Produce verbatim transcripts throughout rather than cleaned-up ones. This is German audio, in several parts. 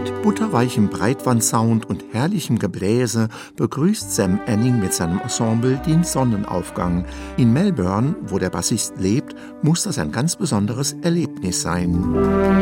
Mit butterweichem Breitbandsound und herrlichem Gebläse begrüßt Sam Anning mit seinem Ensemble den Sonnenaufgang. In Melbourne, wo der Bassist lebt, muss das ein ganz besonderes Erlebnis sein.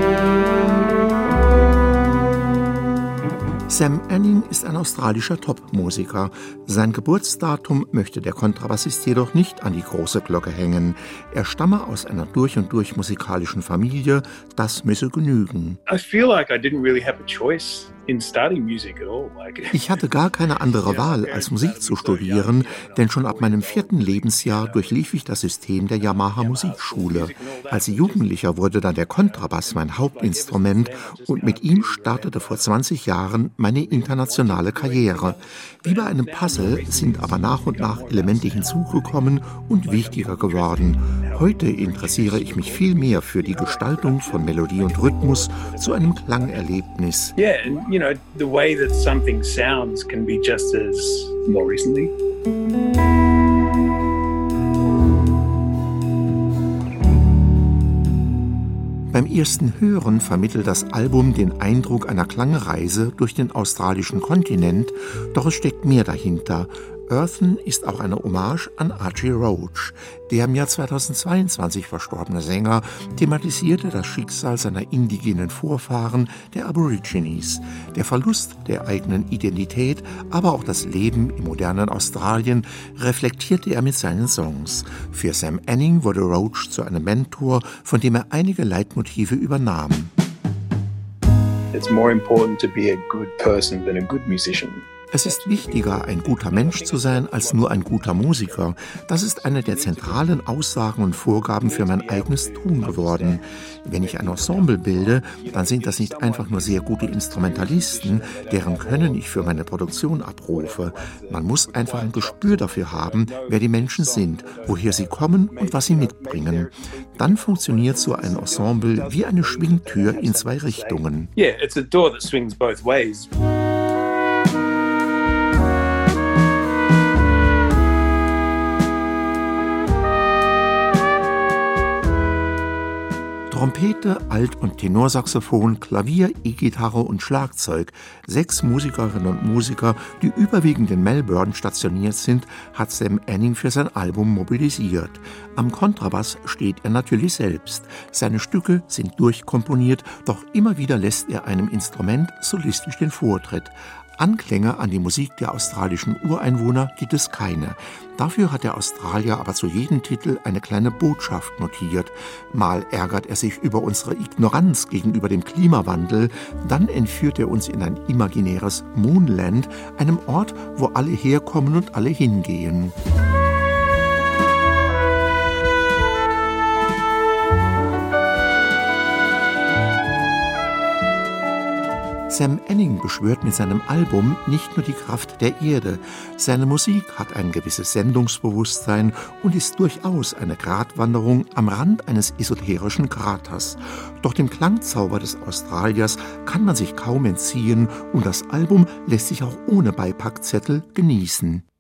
Sam Anning ist ein australischer Top-Musiker. Sein Geburtsdatum möchte der Kontrabassist jedoch nicht an die große Glocke hängen. Er stamme aus einer durch und durch musikalischen Familie, das müsse genügen. I feel like I didn't really have a choice in studying music at all. Like, Ich hatte gar keine andere Wahl, als Musik zu studieren, denn schon ab meinem vierten Lebensjahr durchlief ich das System der Yamaha Musikschule. Als Jugendlicher wurde dann der Kontrabass mein Hauptinstrument und mit ihm startete vor zwanzig Jahren meine internationale Karriere. Wie bei einem Puzzle sind aber nach und nach Elemente hinzugekommen und wichtiger geworden. Heute interessiere ich mich viel mehr für die Gestaltung von Melodie und Rhythmus zu einem Klangerlebnis. yeah, and you know, the way that something sounds can be just as, more recently. Beim ersten Hören vermittelt das Album den Eindruck einer Klangreise durch den australischen Kontinent, doch es steckt mehr dahinter. Earthen ist auch eine Hommage an Archie Roach. Der im Jahr zweitausendzweiundzwanzig verstorbene Sänger thematisierte das Schicksal seiner indigenen Vorfahren, der Aborigines. Der Verlust der eigenen Identität, aber auch das Leben im modernen Australien reflektierte er mit seinen Songs. Für Sam Anning wurde Roach zu einem Mentor, von dem er einige Leitmotive übernahm. It's more important to be a good person than a good musician. Es ist wichtiger, ein guter Mensch zu sein, als nur ein guter Musiker. Das ist eine der zentralen Aussagen und Vorgaben für mein eigenes Tun geworden. Wenn ich ein Ensemble bilde, dann sind das nicht einfach nur sehr gute Instrumentalisten, deren Können ich für meine Produktion abrufe. Man muss einfach ein Gespür dafür haben, wer die Menschen sind, woher sie kommen und was sie mitbringen. Dann funktioniert so ein Ensemble wie eine Schwingtür in zwei Richtungen. Yeah, it's a door that swings both ways. Trompete, Alt- und Tenorsaxophon, Klavier, E-Gitarre und Schlagzeug. Sechs Musikerinnen und Musiker, die überwiegend in Melbourne stationiert sind, hat Sam Anning für sein Album mobilisiert. Am Kontrabass steht er natürlich selbst. Seine Stücke sind durchkomponiert, doch immer wieder lässt er einem Instrument solistisch den Vortritt. Anklänge an die Musik der australischen Ureinwohner gibt es keine. Dafür hat der Australier aber zu jedem Titel eine kleine Botschaft notiert. Mal ärgert er sich über unsere Ignoranz gegenüber dem Klimawandel, dann entführt er uns in ein imaginäres Moonland, einem Ort, wo alle herkommen und alle hingehen. Sam Anning beschwört mit seinem Album nicht nur die Kraft der Erde. Seine Musik hat ein gewisses Sendungsbewusstsein und ist durchaus eine Gratwanderung am Rand eines esoterischen Kraters. Doch dem Klangzauber des Australiers kann man sich kaum entziehen und das Album lässt sich auch ohne Beipackzettel genießen.